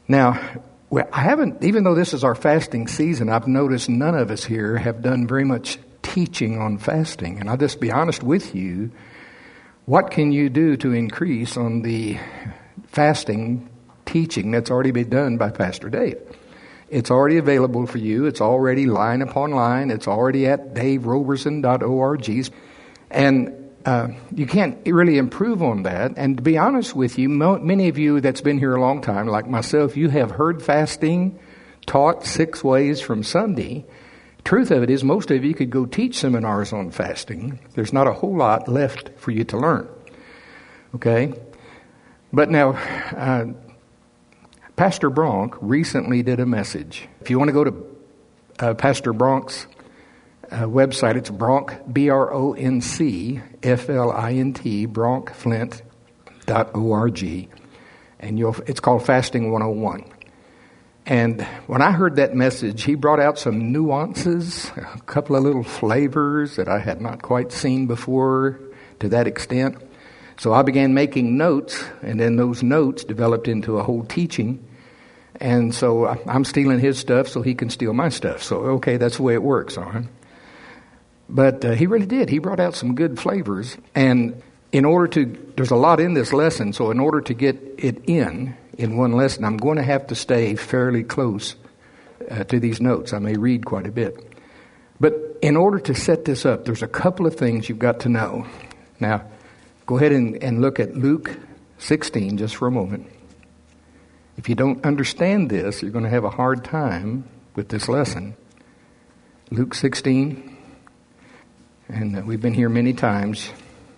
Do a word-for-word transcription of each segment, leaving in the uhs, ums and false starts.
Now, well, I haven't, even though this is our fasting season, I've noticed none of us here have done very much teaching on fasting. And I'll just be honest with you, what can you do to increase on the fasting teaching that's already been done by Pastor Dave? It's already available for you. It's already line upon line. It's already at dave roberson dot org. And uh, you can't really improve on that. And to be honest with you, mo- many of you that's been here a long time, like myself, you have heard fasting taught six ways from Sunday. Truth of it is, most of you could go teach seminars on fasting. There's not a whole lot left for you to learn. Okay? But now, uh, Pastor Bronk recently did a message. If you want to go to uh, Pastor Bronk's uh, website, it's Bronk, B R O N C F L I N T, bronk flint dot org. And you'll, it's called Fasting one oh one. And when I heard that message, he brought out some nuances, a couple of little flavors that I had not quite seen before to that extent. So I began making notes, and then those notes developed into a whole teaching. And so I'm stealing his stuff so he can steal my stuff. So, okay, that's the way it works, all right? But uh, he really did. He brought out some good flavors. And in order to, there's a lot in this lesson, so in order to get it in, in one lesson, I'm going to have to stay fairly close uh, to these notes. I may read quite a bit. But in order to set this up, there's a couple of things you've got to know. Now, go ahead and, and look at Luke sixteen just for a moment. If you don't understand this, you're going to have a hard time with this lesson. Luke sixteen, and uh, we've been here many times.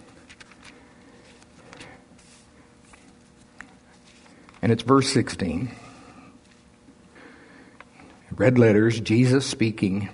And it's verse sixteen. Red letters, Jesus speaking.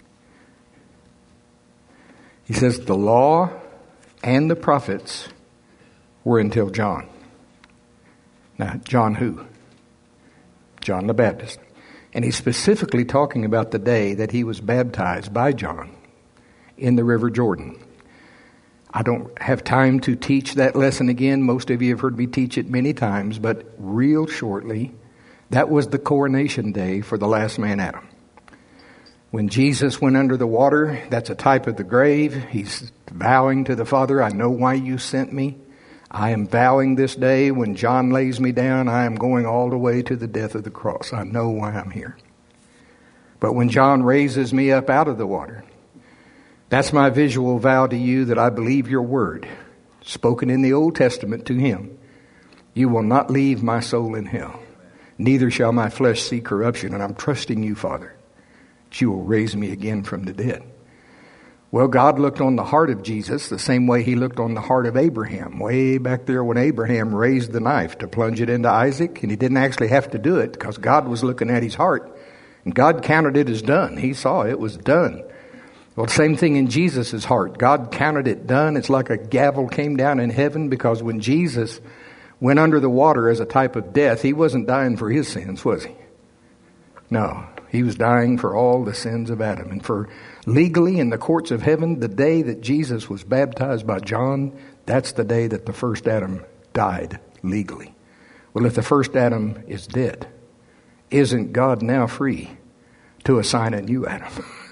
He says, the law and the prophets were until John. Now, John who? John the Baptist. And he's specifically talking about the day that he was baptized by John in the River Jordan. I don't have time to teach that lesson again. Most of you have heard me teach it many times, but real shortly, that was the coronation day for the last man, Adam. When Jesus went under the water, that's a type of the grave. He's vowing to the Father, I know why you sent me. I am vowing this day when John lays me down, I am going all the way to the death of the cross. I know why I'm here. But when John raises me up out of the water, that's my visual vow to you that I believe your word, spoken in the Old Testament to him. You will not leave my soul in hell. Neither shall my flesh see corruption. And I'm trusting you, Father, that you will raise me again from the dead. Well, God looked on the heart of Jesus the same way he looked on the heart of Abraham. Way back there when Abraham raised the knife to plunge it into Isaac. And he didn't actually have to do it because God was looking at his heart. And God counted it as done. He saw it was done. Well, same thing in Jesus' heart. God counted it done. It's like a gavel came down in heaven, because when Jesus went under the water as a type of death, he wasn't dying for his sins, was he? No, he was dying for all the sins of Adam. And for legally in the courts of heaven, the day that Jesus was baptized by John, that's the day that the first Adam died legally. Well, if the first Adam is dead, isn't God now free to assign a new Adam?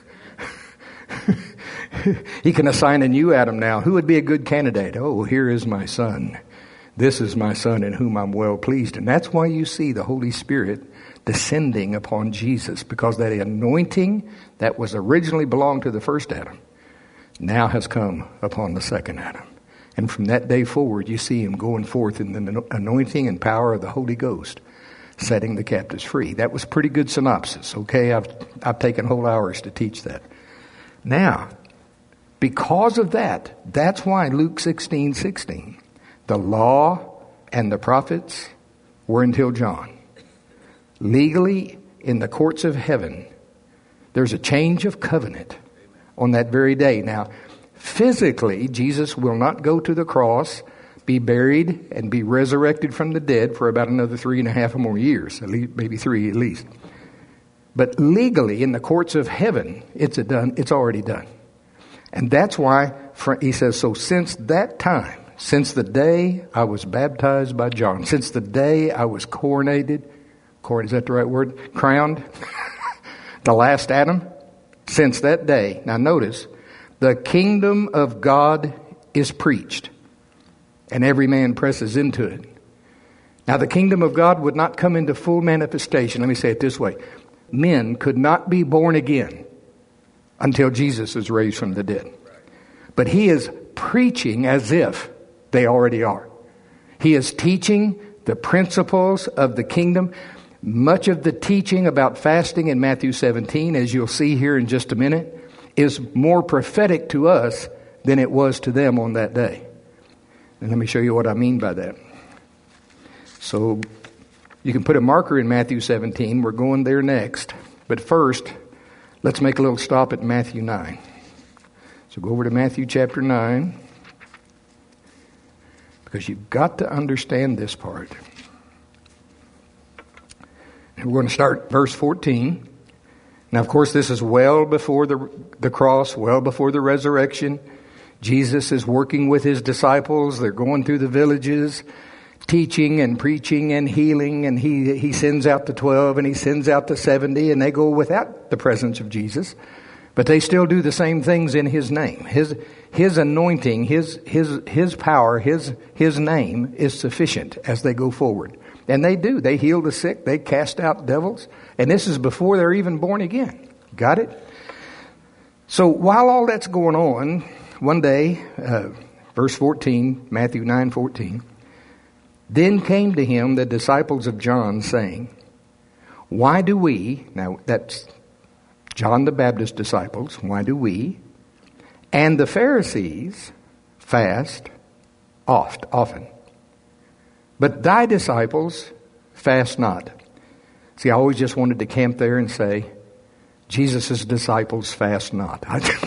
He can assign a new Adam now. Who would be a good candidate? Oh, here is my son. This is my son in whom I'm well pleased. And that's why you see the Holy Spirit descending upon Jesus, because that anointing that was originally belonged to the first Adam now has come upon the second Adam. And from that day forward, you see him going forth in the anointing and power of the Holy Ghost, setting the captives free. That was pretty good synopsis. Okay, I've I've taken whole hours to teach that. Now, because of that, that's why Luke sixteen sixteen, the law and the prophets were until John. Legally, in the courts of heaven, there's a change of covenant on that very day. Now, physically, Jesus will not go to the cross, be buried, and be resurrected from the dead for about another three and a half or more years, at least, maybe three at least. But legally, in the courts of heaven, it's a done. It's already done. And that's why he says, so since that time, since the day I was baptized by John, since the day I was coronated Court, is that the right word? Crowned. The last Adam. Since that day. Now notice, the kingdom of God is preached, and every man presses into it. Now the kingdom of God would not come into full manifestation. Let me say it this way. Men could not be born again until Jesus is raised from the dead. But he is preaching as if they already are. He is teaching the principles of the kingdom. Much of the teaching about fasting in Matthew seventeen, as you'll see here in just a minute, is more prophetic to us than it was to them on that day. And let me show you what I mean by that. So you can put a marker in Matthew seventeen. We're going there next. But first, let's make a little stop at Matthew nine. So go over to Matthew chapter nine, because you've got to understand this part. And we're going to start verse fourteen. Now, of course, this is well before the, the cross, well before the resurrection. Jesus is working with his disciples. They're going through the villages, teaching and preaching and healing. And he, he sends out the twelve and he sends out the seventy, and they go without the presence of Jesus. But they still do the same things in his name. His, his anointing, his, his, his power, his, his name is sufficient as they go forward. And they do. They heal the sick. They cast out devils. And this is before they're even born again. Got it? So while all that's going on, one day, uh, verse fourteen, Matthew nine fourteen, then came to him the disciples of John, saying, why do we, now that's John the Baptist's disciples, why do we and the Pharisees fast oft, often? But thy disciples fast not. See, I always just wanted to camp there and say, Jesus' disciples fast not.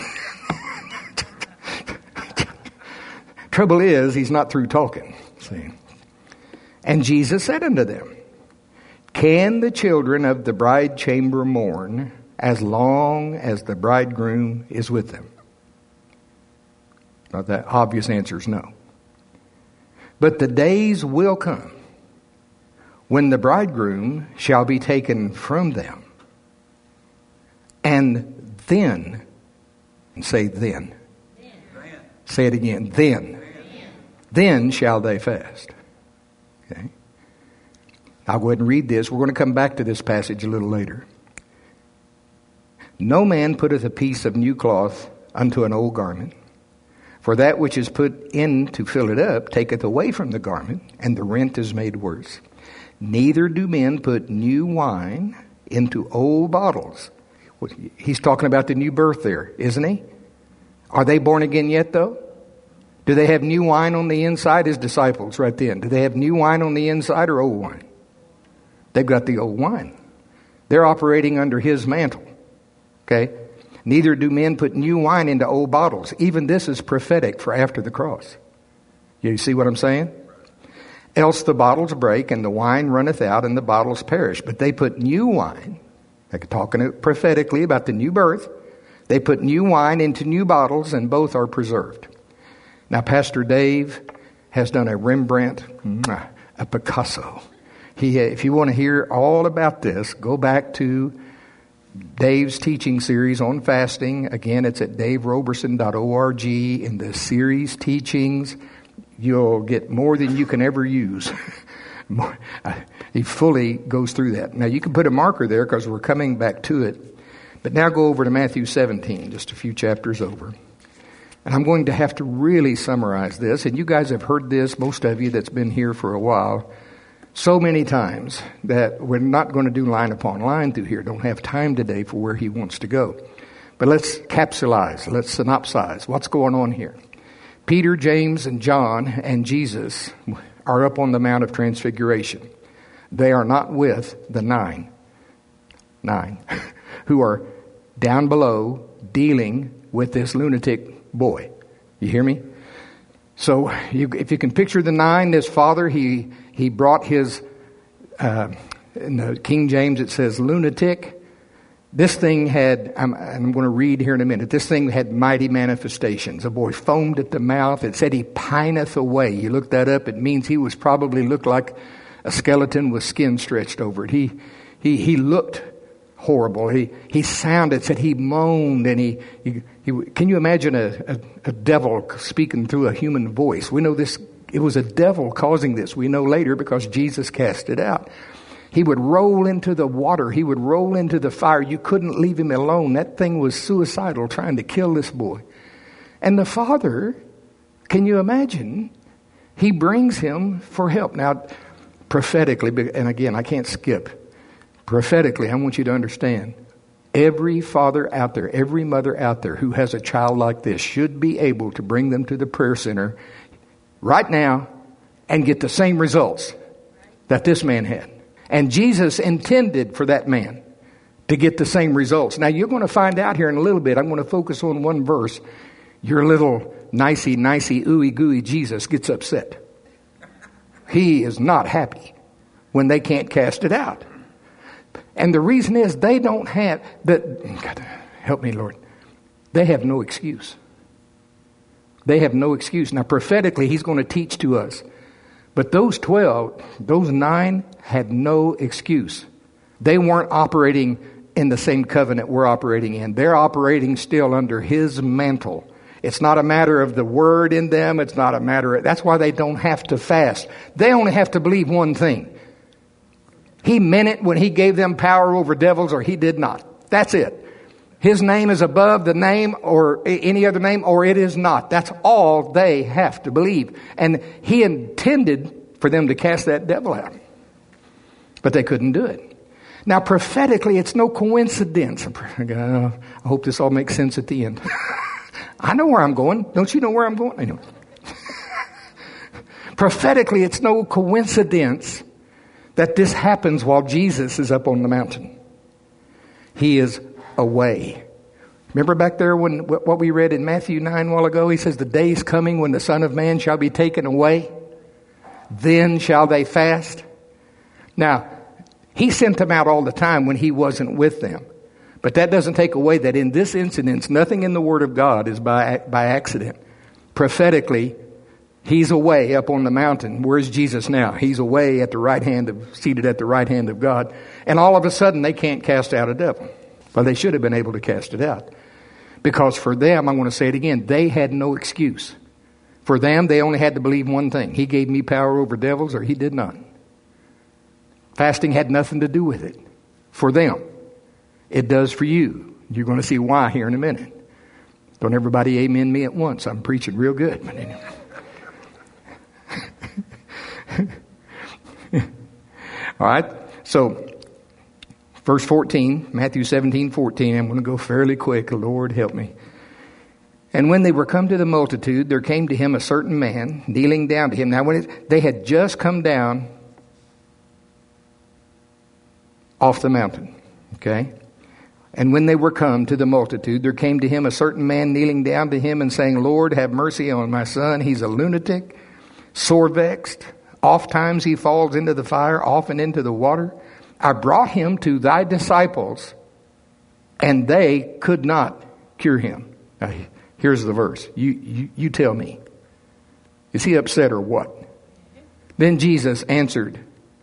Trouble is, he's not through talking. See? And Jesus said unto them, can the children of the bride chamber mourn as long as the bridegroom is with them? Now, the obvious answer is no. But the days will come when the bridegroom shall be taken from them. And then, say then. then. Say it again, then. then. Then shall they fast. Okay. I'll go ahead and read this. We're going to come back to this passage a little later. No man putteth a piece of new cloth unto an old garment. For that which is put in to fill it up taketh away from the garment, and the rent is made worse. Neither do men put new wine into old bottles. He's talking about the new birth there, isn't he? Are they born again yet, though? Do they have new wine on the inside? His disciples right then. Do they have new wine on the inside or old wine? They've got the old wine. They're operating under his mantle. Okay? Neither do men put new wine into old bottles. Even this is prophetic for after the cross. You see what I'm saying? Else the bottles break, and the wine runneth out, and the bottles perish. But they put new wine, like talking prophetically about the new birth, they put new wine into new bottles, and both are preserved. Now, Pastor Dave has done a Rembrandt, a Picasso. He, if you want to hear all about this, go back to Dave's teaching series on fasting. Again, it's at dave roberson dot org. In the series teachings, you'll get more than you can ever use. He fully goes through that. Now, you can put a marker there because we're coming back to it. But now go over to Matthew seventeen, just a few chapters over. And I'm going to have to really summarize this. And you guys have heard this, most of you that's been here for a while, so many times that we're not going to do line upon line through here. Don't have time today for where he wants to go. But let's capsulize, let's synopsize what's going on here. Peter, James, and John and Jesus are up on the Mount of Transfiguration. They are not with the nine, nine, who are down below dealing with this lunatic boy. You hear me? So you, if you can picture the nine, this father, he he brought his, uh, in the King James it says lunatic. This thing had, I'm, I'm going to read here in a minute, this thing had mighty manifestations. The boy foamed at the mouth. It said he pineth away. You look that up, it means he was probably looked like a skeleton with skin stretched over it. He, he, he looked horrible. He, he sounded, said he moaned, and he, he, he can you imagine a, a, a devil speaking through a human voice? We know this, it was a devil causing this. We know later because Jesus cast it out. He would roll into the water. He would roll into the fire. You couldn't leave him alone. That thing was suicidal, trying to kill this boy. And the father, can you imagine? He brings him for help. Now, prophetically, and again, I can't skip. Prophetically, I want you to understand, every father out there, every mother out there who has a child like this should be able to bring them to the prayer center right now and get the same results that this man had. And Jesus intended for that man to get the same results. Now, you're going to find out here in a little bit. I'm going to focus on one verse. Your little nicey, nicey, ooey gooey Jesus gets upset. He is not happy when they can't cast it out. And the reason is they don't have, that. God, help me, Lord. They have no excuse. They have no excuse. Now, prophetically, he's going to teach to us. But those twelve, those nine had no excuse. They weren't operating in the same covenant we're operating in. They're operating still under his mantle. It's not a matter of the word in them. It's not a matter of, that's why they don't have to fast. They only have to believe one thing. He meant it when he gave them power over devils, or he did not. That's it. His name is above the name or any other name, or it is not. That's all they have to believe. And he intended for them to cast that devil out. But they couldn't do it. Now, prophetically, it's no coincidence. I hope this all makes sense at the end. I know where I'm going. Don't you know where I'm going? I know. Prophetically, it's no coincidence that this happens while Jesus is up on the mountain. He is away. Remember back there when what we read in Matthew nine a while ago? He says, the day is coming when the Son of Man shall be taken away. Then shall they fast. Now, he sent them out all the time when he wasn't with them. But that doesn't take away that in this incident, nothing in the Word of God is by, by accident. Prophetically, he's away up on the mountain. Where's Jesus now? He's away at the right hand of, seated at the right hand of God. And all of a sudden, they can't cast out a devil. Well, they should have been able to cast it out. Because for them, I'm going to say it again, they had no excuse. For them, they only had to believe one thing. He gave me power over devils, or he did not. Fasting had nothing to do with it. For them. It does for you. You're going to see why here in a minute. Don't everybody amen me at once. I'm preaching real good. But anyway. All right. So, verse fourteen, Matthew seventeen, fourteen. I'm going to go fairly quick. Lord, help me. And when they were come to the multitude, there came to him a certain man, kneeling down to him. Now, when it, they had just come down off the mountain. Okay. And when they were come to the multitude, there came to him a certain man kneeling down to him and saying, Lord, have mercy on my son. He's a lunatic, sore vexed. Oft times he falls into the fire, often into the water. I brought him to thy disciples, and they could not cure him. Now, here's the verse. You, you, you tell me. Is he upset or what? Then Jesus answered.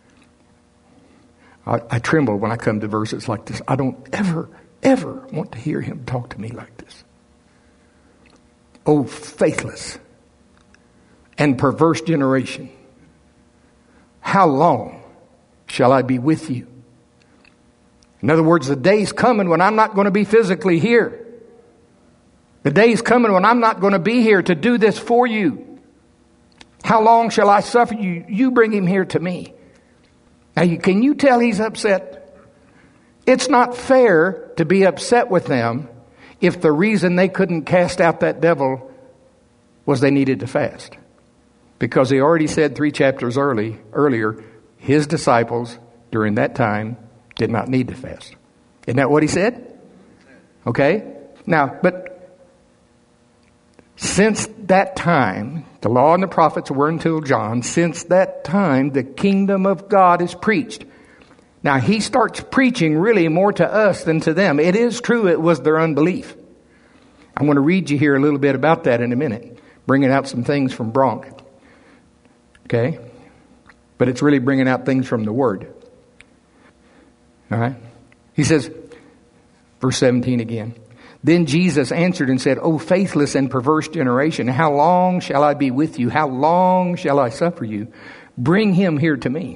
I, I tremble when I come to verses like this. I don't ever, ever want to hear him talk to me like this. Oh, faithless and perverse generation. How long shall I be with you? In other words, the day's coming when I'm not going to be physically here. The day's coming when I'm not going to be here to do this for you. How long shall I suffer you? You bring him here to me. Now, you, can you tell he's upset? It's not fair to be upset with them if the reason they couldn't cast out that devil was they needed to fast. Because he already said three chapters early, earlier, his disciples during that time did not need to fast. Isn't that what he said? Okay. Now, but since that time, the law and the prophets were until John. Since that time, the kingdom of God is preached. Now, he starts preaching really more to us than to them. It is true it was their unbelief. I'm going to read you here a little bit about that in a minute. Bringing out some things from Bronk. Okay. But it's really bringing out things from the Word. All right? He says, verse seventeen again. Then Jesus answered and said, O faithless and perverse generation, how long shall I be with you? How long shall I suffer you? Bring him here to me.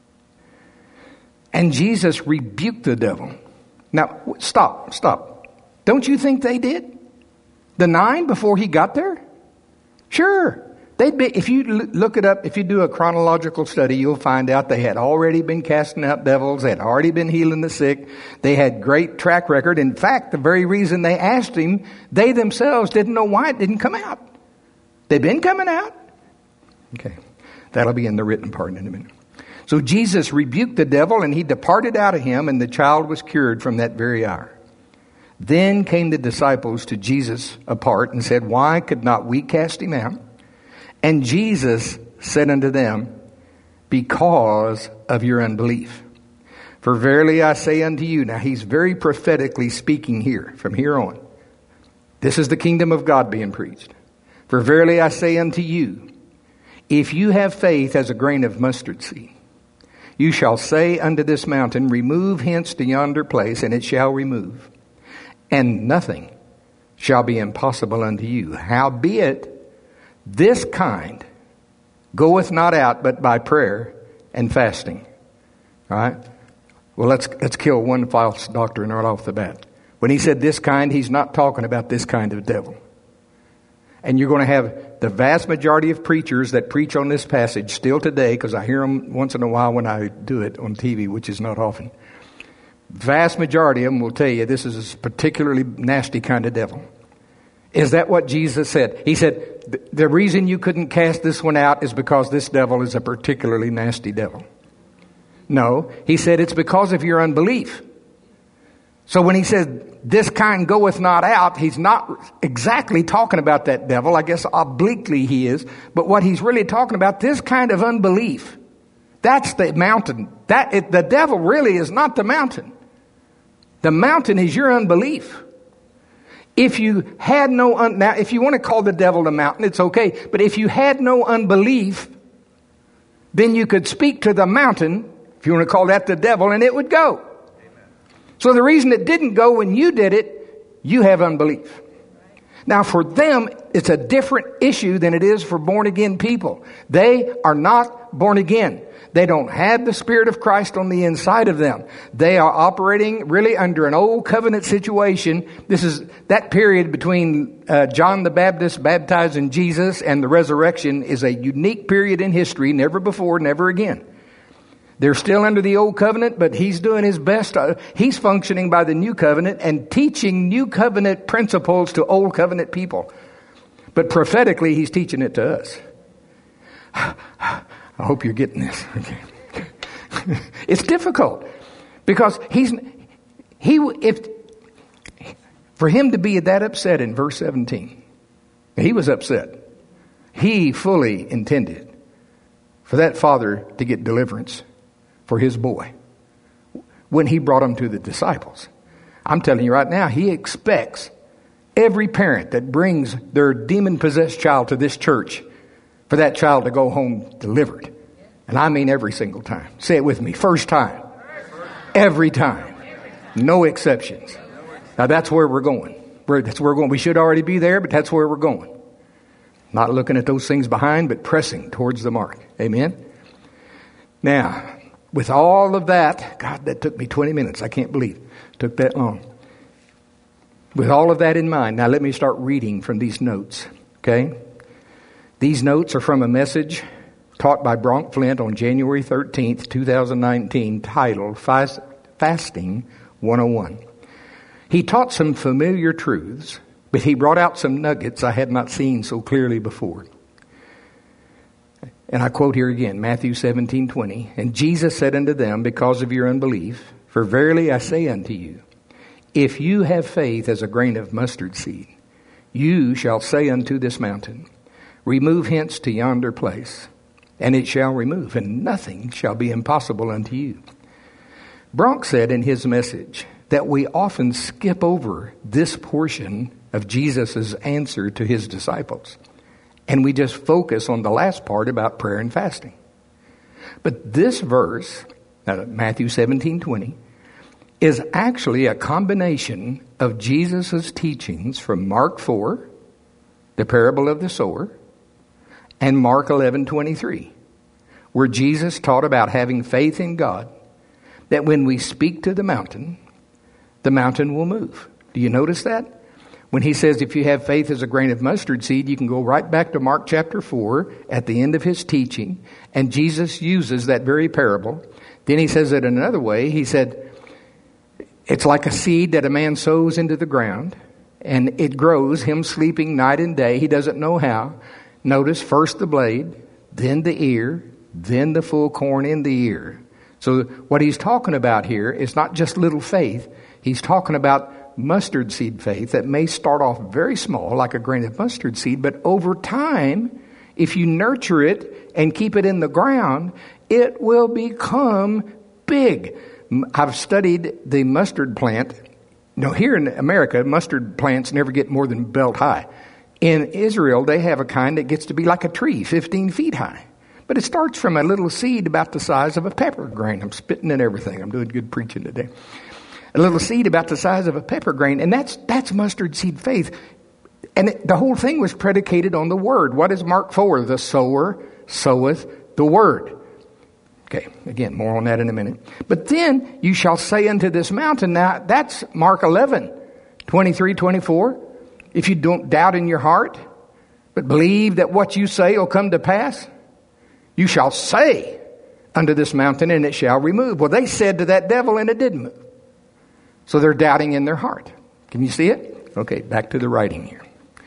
And Jesus rebuked the devil. Now, stop, stop. Don't you think they did? The nine before he got there? Sure. They'd be, if you look it up, if you do a chronological study, you'll find out they had already been casting out devils. They had already been healing the sick. They had great track record. In fact, the very reason they asked him, they themselves didn't know why it didn't come out. They've been coming out. Okay. That'll be in the written part in a minute. So Jesus rebuked the devil, and he departed out of him, and the child was cured from that very hour. Then came the disciples to Jesus apart and said, Why could not we cast him out? And Jesus said unto them, Because of your unbelief. For verily I say unto you, now he's very prophetically speaking here, from here on. This is the kingdom of God being preached. For verily I say unto you, if you have faith as a grain of mustard seed, you shall say unto this mountain, Remove hence to yonder place, and it shall remove. And nothing shall be impossible unto you. Howbeit, this kind goeth not out but by prayer and fasting. All right? Well, let's let's kill one false doctrine right off the bat. When he said this kind, he's not talking about this kind of devil. And you're going to have the vast majority of preachers that preach on this passage still today, because I hear them once in a while when I do it on T V, which is not often. Vast majority of them will tell you this is a particularly nasty kind of devil. Is that what Jesus said? He said, the reason you couldn't cast this one out is because this devil is a particularly nasty devil. No, he said it's because of your unbelief. So when he said, this kind goeth not out, he's not exactly talking about that devil. I guess obliquely he is. But what he's really talking about, this kind of unbelief, that's the mountain. That it, the devil really is not the mountain. The mountain is your unbelief. If you had no, un- now if you want to call the devil the mountain, it's okay. But if you had no unbelief, then you could speak to the mountain, if you want to call that the devil, and it would go. So the reason it didn't go when you did it, you have unbelief. Now for them, it's a different issue than it is for born again people. They are not born again. They don't have the Spirit of Christ on the inside of them. They are operating really under an old covenant situation. This is that period between uh, John the Baptist baptizing Jesus and the resurrection is a unique period in history, never before, never again. They're still under the old covenant, but he's doing his best. Uh, he's functioning by the new covenant and teaching new covenant principles to old covenant people. But prophetically, he's teaching it to us. I hope you're getting this. Okay. It's difficult because he's he if for him to be that upset in verse seventeen, he was upset. He fully intended for that father to get deliverance for his boy when he brought him to the disciples. I'm telling you right now, he expects every parent that brings their demon-possessed child to this church for that child to go home delivered. And I mean every single time. Say it with me. First time. Every time. No exceptions. Now that's where we're going. We're, that's where we're going. We should already be there, but that's where we're going. Not looking at those things behind, but pressing towards the mark. Amen? Now, with all of that, God, that took me twenty minutes. I can't believe it took that long. With all of that in mind, now let me start reading from these notes. Okay? These notes are from a message taught by Bronk Flint on January thirteenth, twenty nineteen, titled Fasting one oh one. He taught some familiar truths, but he brought out some nuggets I had not seen so clearly before. And I quote here again, Matthew seventeen twenty. And Jesus said unto them, Because of your unbelief, for verily I say unto you, if you have faith as a grain of mustard seed, you shall say unto this mountain, Remove hence to yonder place, and it shall remove, and nothing shall be impossible unto you. Bronk said in his message that we often skip over this portion of Jesus' answer to his disciples, and we just focus on the last part about prayer and fasting. But this verse, uh, Matthew seventeen twenty, is actually a combination of Jesus' teachings from Mark four, the parable of the sower, and Mark eleven twenty-three, where Jesus taught about having faith in God, that when we speak to the mountain, the mountain will move. Do you notice that? When he says if you have faith as a grain of mustard seed, you can go right back to Mark chapter four at the end of his teaching, and Jesus uses that very parable. Then he says it another way. He said, it's like a seed that a man sows into the ground, and it grows, him sleeping night and day. He doesn't know how. Notice first the blade, then the ear, then the full corn in the ear. So what he's talking about here is not just little faith. He's talking about mustard seed faith that may start off very small, like a grain of mustard seed, but over time, if you nurture it and keep it in the ground, it will become big. I've studied the mustard plant. You know, here in America, mustard plants never get more than belt high. In Israel, they have a kind that gets to be like a tree, fifteen feet high. But it starts from a little seed about the size of a pepper grain. I'm spitting and everything. I'm doing good preaching today. A little seed about the size of a pepper grain. And that's that's mustard seed faith. And it, the whole thing was predicated on the word. What is Mark four? The sower soweth the word. Okay, again, more on that in a minute. But then you shall say unto this mountain. Now, that's Mark eleven, twenty-three, twenty-four. If you don't doubt in your heart, but believe that what you say will come to pass, you shall say unto this mountain, and it shall remove. Well, they said to that devil, and it didn't move. So they're doubting in their heart. Can you see it? Okay, back to the writing here.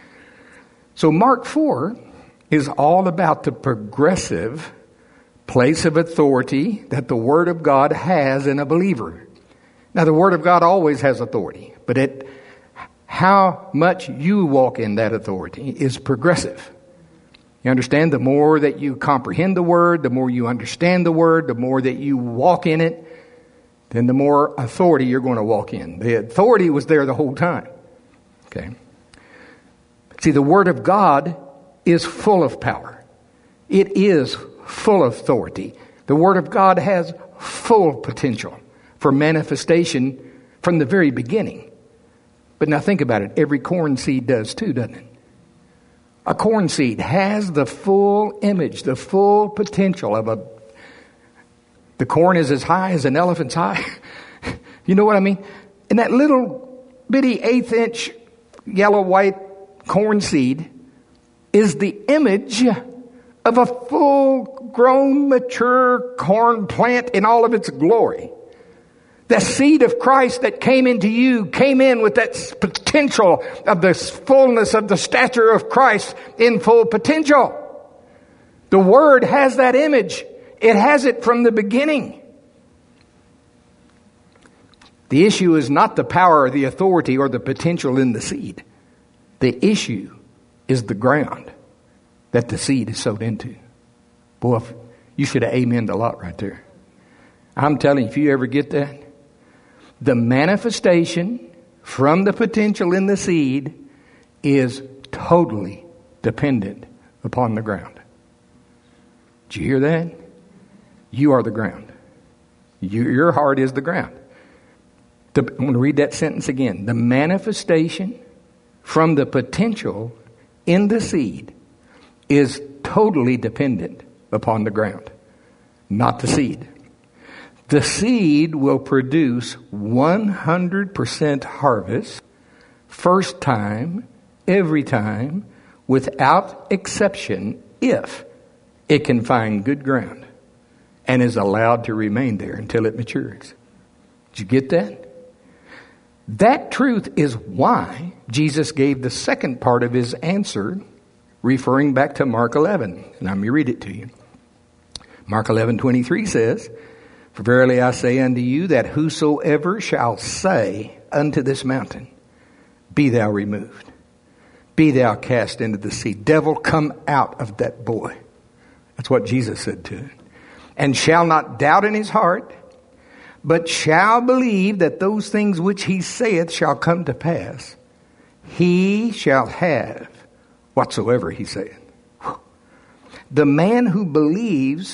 So Mark four is all about the progressive place of authority that the Word of God has in a believer. Now, the Word of God always has authority, but it, how much you walk in that authority is progressive. You understand? The more that you comprehend the Word, the more you understand the Word, the more that you walk in it, then the more authority you're going to walk in. The authority was there the whole time. Okay. See, the Word of God is full of power. It is full of authority. The Word of God has full potential for manifestation from the very beginning. But now think about it. Every corn seed does too, doesn't it? A corn seed has the full image, the full potential of a... The corn is as high as an elephant's high. You know what I mean? And that little bitty eighth inch yellow white corn seed is the image of a full grown mature corn plant in all of its glory. The seed of Christ that came into you came in with that potential of the fullness of the stature of Christ in full potential. The Word has that image. It has it from the beginning. The issue is not the power or the authority or the potential in the seed. The issue is the ground that the seed is sowed into. Boy, if, you should have amened a lot right there. I'm telling you, if you ever get that, the manifestation from the potential in the seed is totally dependent upon the ground. Did you hear that? You are the ground. You, your heart is the ground. The, I'm going to read that sentence again. The manifestation from the potential in the seed is totally dependent upon the ground, not the seed. The seed will produce one hundred percent harvest, first time, every time, without exception, if it can find good ground and is allowed to remain there until it matures. Did you get that? That truth is why Jesus gave the second part of his answer, referring back to Mark eleven. And let me read it to you. Mark eleven twenty-three says, "For verily I say unto you, that whosoever shall say unto this mountain, Be thou removed, be thou cast into the sea. Devil, come out of that boy." That's what Jesus said to it. "And shall not doubt in his heart, but shall believe that those things which he saith shall come to pass, he shall have whatsoever he saith." The man who believes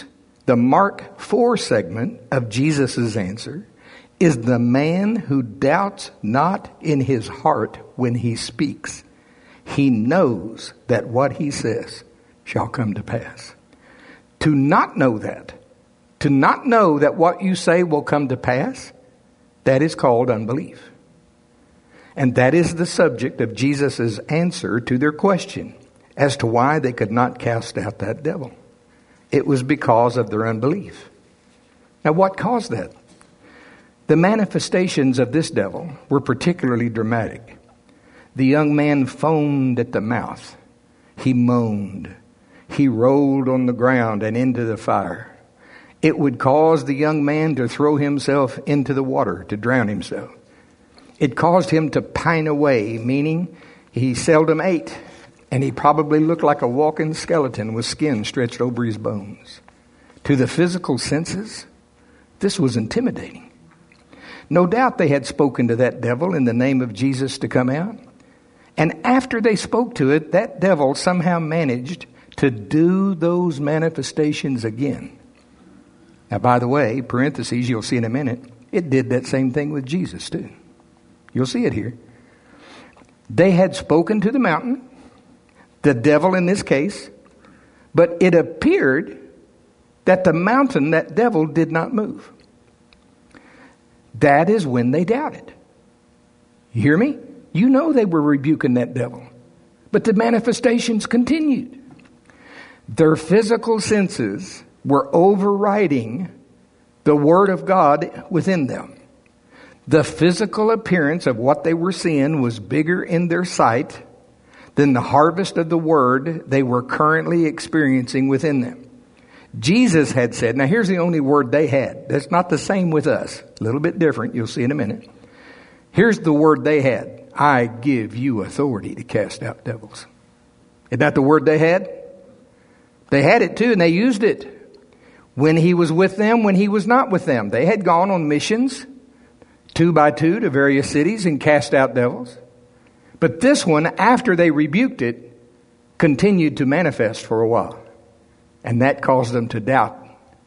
The Mark four segment of Jesus' answer is the man who doubts not in his heart when he speaks. He knows that what he says shall come to pass. To not know that, to not know that what you say will come to pass, that is called unbelief. And that is the subject of Jesus' answer to their question as to why they could not cast out that devil. It was because of their unbelief. Now, what caused that? The manifestations of this devil were particularly dramatic. The young man foamed at the mouth. He moaned. He rolled on the ground and into the fire. It would cause the young man to throw himself into the water to drown himself. It caused him to pine away, meaning he seldom ate, and he probably looked like a walking skeleton with skin stretched over his bones. To the physical senses, this was intimidating. No doubt they had spoken to that devil in the name of Jesus to come out. And after they spoke to it, that devil somehow managed to do those manifestations again. Now, by the way, parentheses, you'll see in a minute, it did that same thing with Jesus too. You'll see it here. They had spoken to the mountain, the devil in this case, but it appeared that the mountain, that devil, did not move. That is when they doubted. You hear me? You know they were rebuking that devil, but the manifestations continued. Their physical senses were overriding the Word of God within them. The physical appearance of what they were seeing was bigger in their sight than the harvest of the Word they were currently experiencing within them. Jesus had said, now here's the only word they had. That's not the same with us. A little bit different. You'll see in a minute. Here's the word they had. I give you authority to cast out devils. Isn't that the word they had? They had it too, and they used it. When he was with them, when he was not with them. They had gone on missions, two by two, to various cities and cast out devils. But this one, after they rebuked it, continued to manifest for a while. And that caused them to doubt.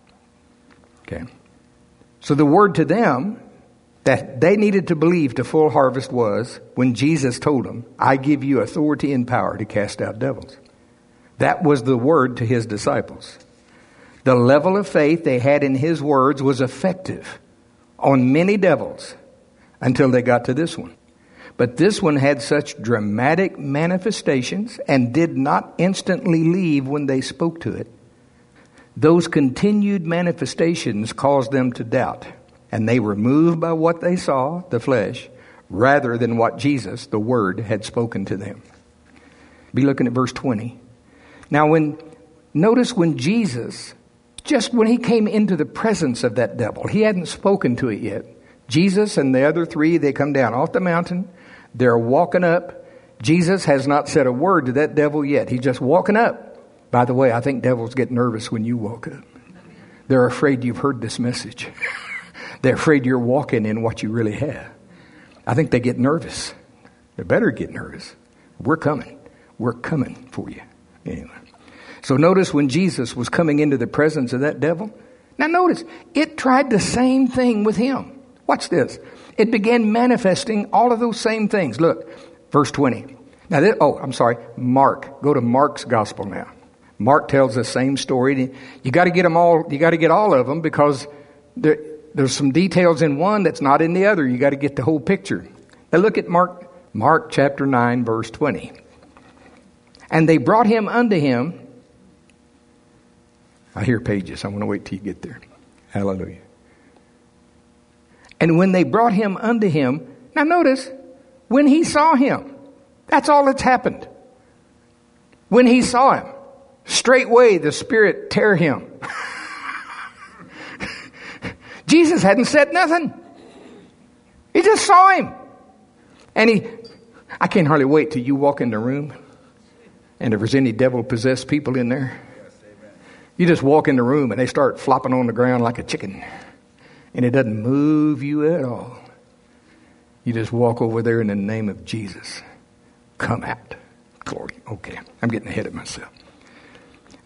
Okay. So the word to them that they needed to believe to full harvest was when Jesus told them, I give you authority and power to cast out devils. That was the word to his disciples. The level of faith they had in his words was effective on many devils until they got to this one. But this one had such dramatic manifestations and did not instantly leave when they spoke to it. Those continued manifestations caused them to doubt, and they were moved by what they saw, the flesh, rather than what Jesus, the Word, had spoken to them. Be looking at verse twenty. Now, when notice when Jesus, just when he came into the presence of that devil, he hadn't spoken to it yet. Jesus and the other three, they come down off the mountain. They're walking up. Jesus has not said a word to that devil yet. He's just walking up. By the way, I think devils get nervous when you walk up. They're afraid you've heard this message. They're afraid you're walking in what you really have. I think they get nervous. They better get nervous. We're coming. We're coming for you. Anyway. So notice when Jesus was coming into the presence of that devil. Now notice, it tried the same thing with him. Watch this. It began manifesting all of those same things. Look, verse twenty. Now, this, oh, I'm sorry, Mark. Go to Mark's gospel now. Mark tells the same story. You got to get them all. You got to get all of them because there, there's some details in one that's not in the other. You got to get the whole picture. Now look at Mark, Mark chapter nine, verse twenty. And they brought him unto him. I hear pages. I want to wait till you get there. Hallelujah. And when they brought him unto him, now notice, when he saw him, that's all that's happened. When he saw him, straightway the Spirit tear him. Jesus hadn't said nothing. He just saw him. And he, I can't hardly wait till you walk in the room and if there's any devil-possessed people in there. You just walk in the room and they start flopping on the ground like a chicken. And it doesn't move you at all. You just walk over there in the name of Jesus. Come out. Glory. Okay, I'm getting ahead of myself.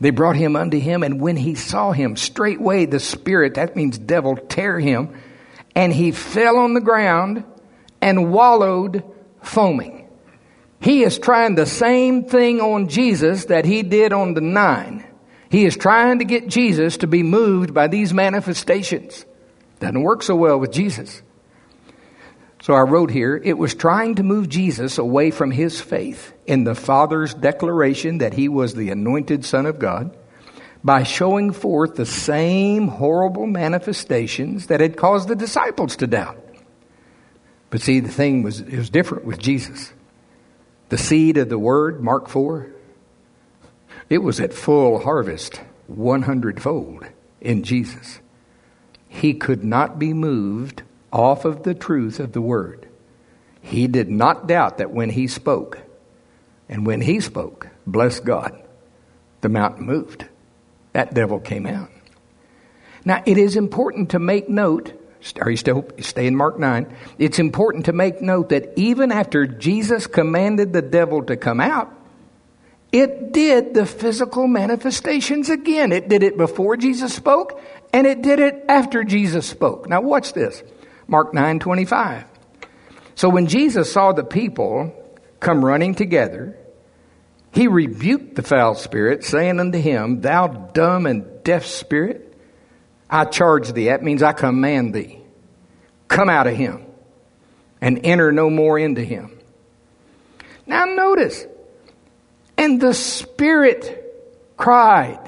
They brought him unto him, and when he saw him, straightway the spirit, that means devil, tear him, and he fell on the ground and wallowed foaming. He is trying the same thing on Jesus that he did on the nine. He is trying to get Jesus to be moved by these manifestations. Doesn't work so well with Jesus. So I wrote here, it was trying to move Jesus away from his faith in the Father's declaration that he was the anointed Son of God by showing forth the same horrible manifestations that had caused the disciples to doubt. But see, the thing was, it was different with Jesus. The seed of the word, Mark four, it was at full harvest, one hundredfold in Jesus. He could not be moved off of the truth of the word. He did not doubt that when he spoke, and when he spoke, bless God, the mountain moved. That devil came out. Now, it is important to make note, are you still stay in Mark nine? It's important to make note that even after Jesus commanded the devil to come out, it did the physical manifestations again. It did it before Jesus spoke, and it did it after Jesus spoke. Now watch this. Mark nine twenty-five. So when Jesus saw the people come running together, he rebuked the foul spirit, saying unto him, Thou dumb and deaf spirit, I charge thee. That means I command thee. Come out of him and enter no more into him. Now notice, and the spirit cried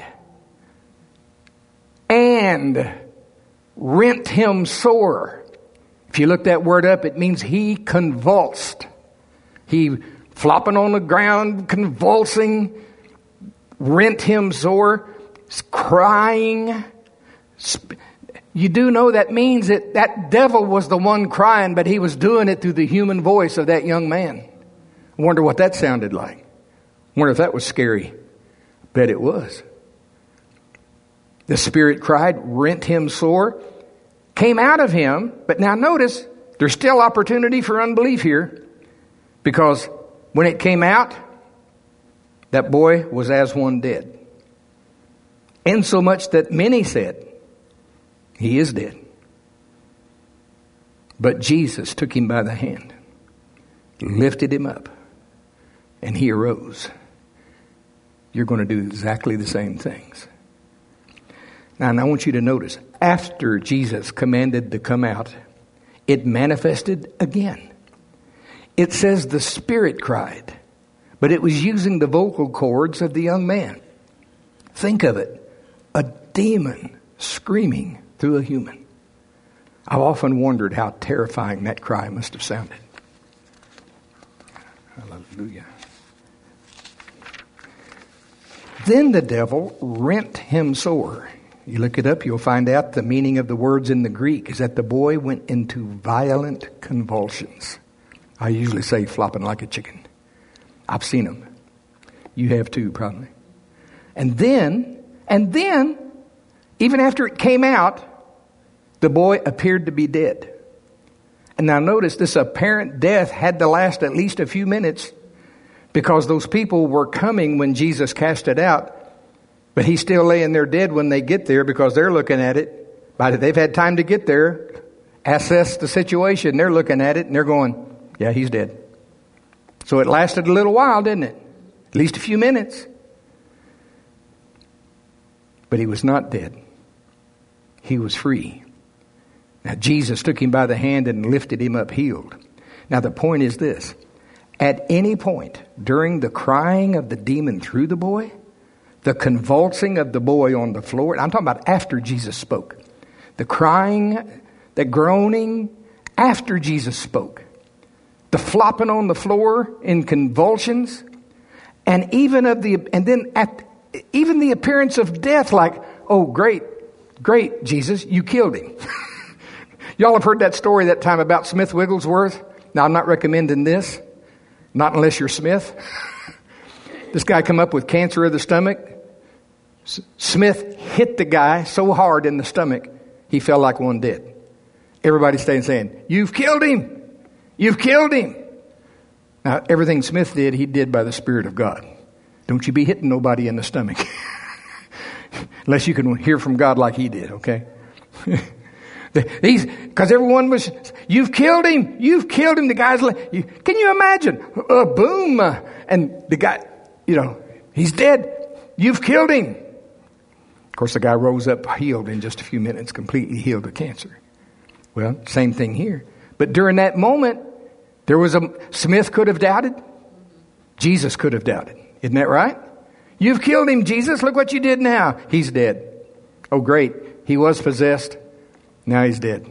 and rent him sore. If you look that word up, it means he convulsed. He flopping on the ground, convulsing, rent him sore, crying. You do know that means that that devil was the one crying, but he was doing it through the human voice of that young man. I wonder what that sounded like. I wonder if that was scary. Bet it was. The spirit cried, rent him sore, came out of him. But now notice, there's still opportunity for unbelief here. Because when it came out, that boy was as one dead. Insomuch that many said, he is dead. But Jesus took him by the hand, lifted him up, and he arose. You're going to do exactly the same things. Now, and I want you to notice, after Jesus commanded to come out, it manifested again. It says the spirit cried, but it was using the vocal cords of the young man. Think of it, a demon screaming through a human. I've often wondered how terrifying that cry must have sounded. Hallelujah. Then the devil rent him sore. You look it up, you'll find out the meaning of the words in the Greek is that the boy went into violent convulsions. I usually say flopping like a chicken. I've seen them. You have too, probably. And then, and then, even after it came out, the boy appeared to be dead. And now notice, this apparent death had to last at least a few minutes because those people were coming when Jesus cast it out. But he's still laying there dead when they get there because they're looking at it. But they've had time to get there, assess the situation. They're looking at it and they're going, yeah, he's dead. So it lasted a little while, didn't it? At least a few minutes. But he was not dead. He was free. Now Jesus took him by the hand and lifted him up healed. Now the point is this. At any point during the crying of the demon through the boy, the convulsing of the boy on the floor, I'm talking about after Jesus spoke. The crying, the groaning after Jesus spoke. The flopping on the floor in convulsions. And even of the and then at even the appearance of death, like, oh great, great, Jesus, you killed him. Y'all have heard that story that time about Smith Wigglesworth? Now I'm not recommending this. Not unless you're Smith. This guy come up with cancer of the stomach. S- Smith hit the guy so hard in the stomach, he fell like one dead. Everybody staying saying, you've killed him. You've killed him. Now, everything Smith did, he did by the Spirit of God. Don't you be hitting nobody in the stomach. Unless you can hear from God like he did, okay? He's, because everyone was, you've killed him, you've killed him. The guy's like, you, can you imagine? Uh, boom. Uh, and the guy, you know, he's dead. You've killed him. Of course, the guy rose up healed in just a few minutes, completely healed of cancer. Well, same thing here. But during that moment, there was a, Smith could have doubted. Jesus could have doubted. Isn't that right? You've killed him, Jesus. Look what you did now. He's dead. Oh, great. He was possessed. Now he's dead.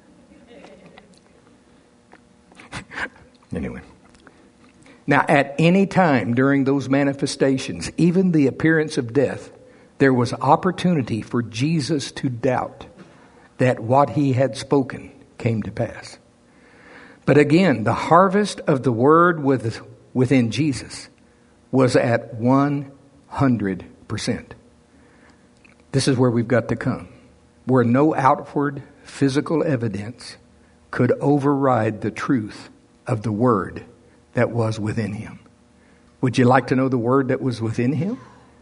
Anyway. Now, at any time during those manifestations, even the appearance of death, there was opportunity for Jesus to doubt that what he had spoken came to pass. But again, the harvest of the word within Jesus was at one hundred percent. This is where we've got to come. Where no outward physical evidence could override the truth of the word that was within him. Would you like to know the word that was within him?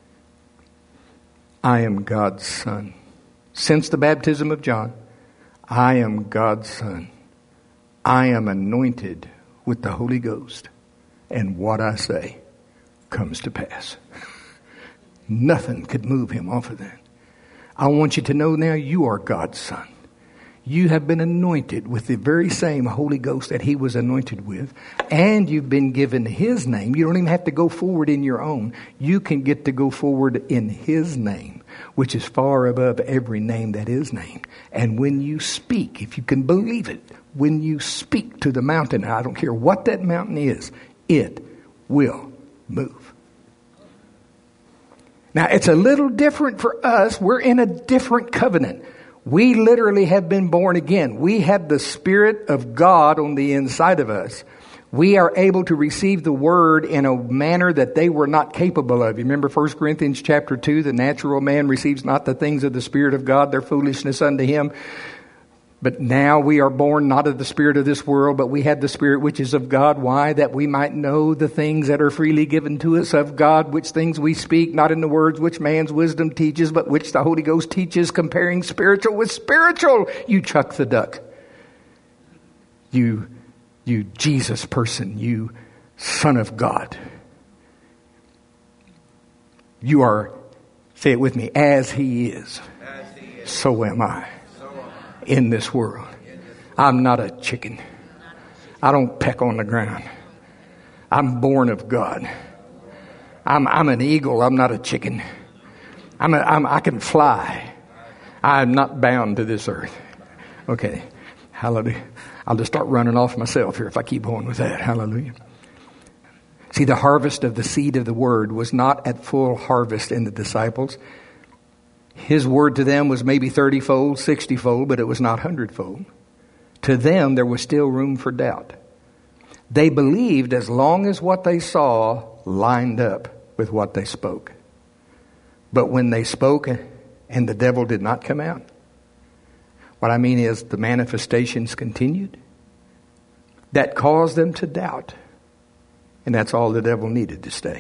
I am God's son. Since the baptism of John, I am God's son. I am anointed with the Holy Ghost. And what I say comes to pass. Nothing could move him off of that. I want you to know now you are God's son. You have been anointed with the very same Holy Ghost that he was anointed with. And you've been given his name. You don't even have to go forward in your own. You can get to go forward in his name, which is far above every name that is named. And when you speak, if you can believe it, when you speak to the mountain, I don't care what that mountain is, it will move. Now, it's a little different for us. We're in a different covenant. We literally have been born again. We have the Spirit of God on the inside of us. We are able to receive the word in a manner that they were not capable of. You remember First Corinthians chapter two, the natural man receives not the things of the Spirit of God, their foolishness unto him. But now we are born not of the spirit of this world, but we have the Spirit which is of God. Why? That we might know the things that are freely given to us of God, which things we speak, not in the words which man's wisdom teaches, but which the Holy Ghost teaches, comparing spiritual with spiritual. You Chuck the Duck. You, you Jesus person, you Son of God. You are, say it with me, as he is, as he is. So am I. In this world. I'm not a chicken. I don't peck on the ground. I'm born of God. I'm, I'm an eagle. I'm not a chicken. I'm a, I'm, I can fly. I'm not bound to this earth. Okay. Hallelujah. I'll just start running off myself here if I keep going with that. Hallelujah. See, the harvest of the seed of the word was not at full harvest in the disciples. His word to them was maybe thirty-fold, sixty-fold, but it was not hundred-fold. To them, there was still room for doubt. They believed as long as what they saw lined up with what they spoke. But when they spoke and the devil did not come out, what I mean is the manifestations continued. That caused them to doubt. And that's all the devil needed to stay.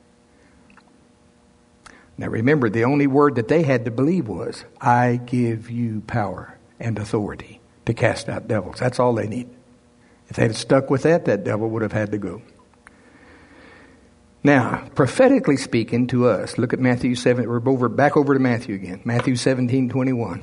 Now remember, the only word that they had to believe was, I give you power and authority to cast out devils. That's all they need. If they had stuck with that, that devil would have had to go. Now, prophetically speaking to us, look at Matthew seven. We're over, back over to Matthew again. Matthew seventeen twenty-one.